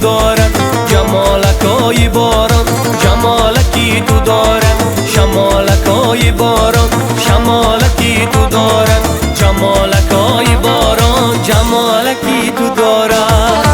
دارد، جمالکای باران جمالکی تو دارد، شمالکای باران شمالکی تو دارد، جمالکای باران جمالکی تو دارد.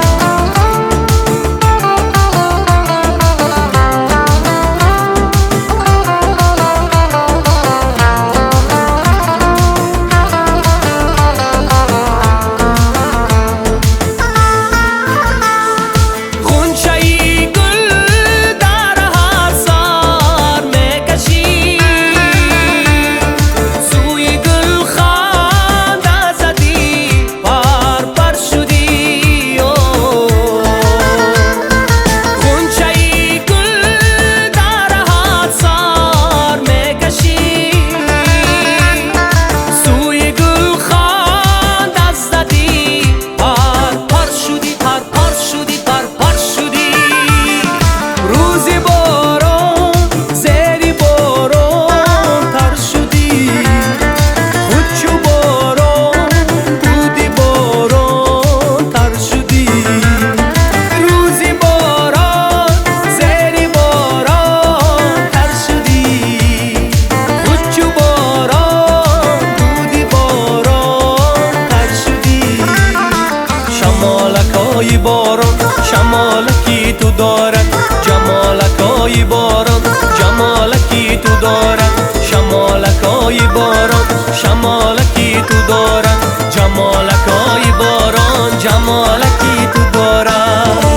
شمالکای باران شمالکی تو دارد، جمالکای باران جمالکی تو دارد، شمالکای باران شمالکی تو دارد، جمالکای باران جمالکی تو دارد.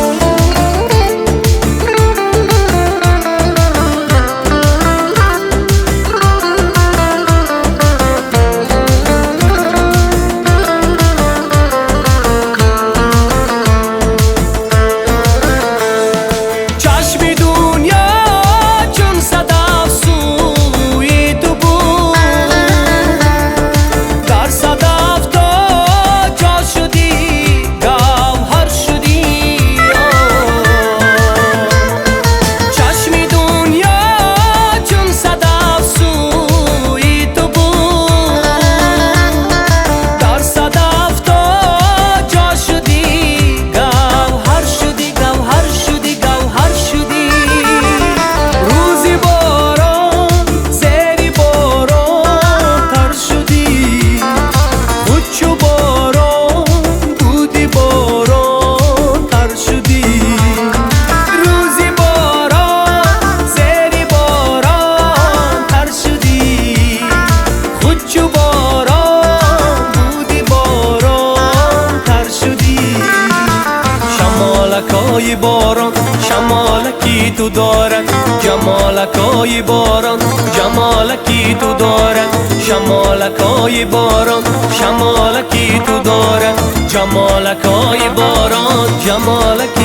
شمالکای باران شمالکی تو دارد، جمالکای باران جمالکی تو دارد، شمالکای باران شمالکی تو دارد، جمالکای باران جمالکی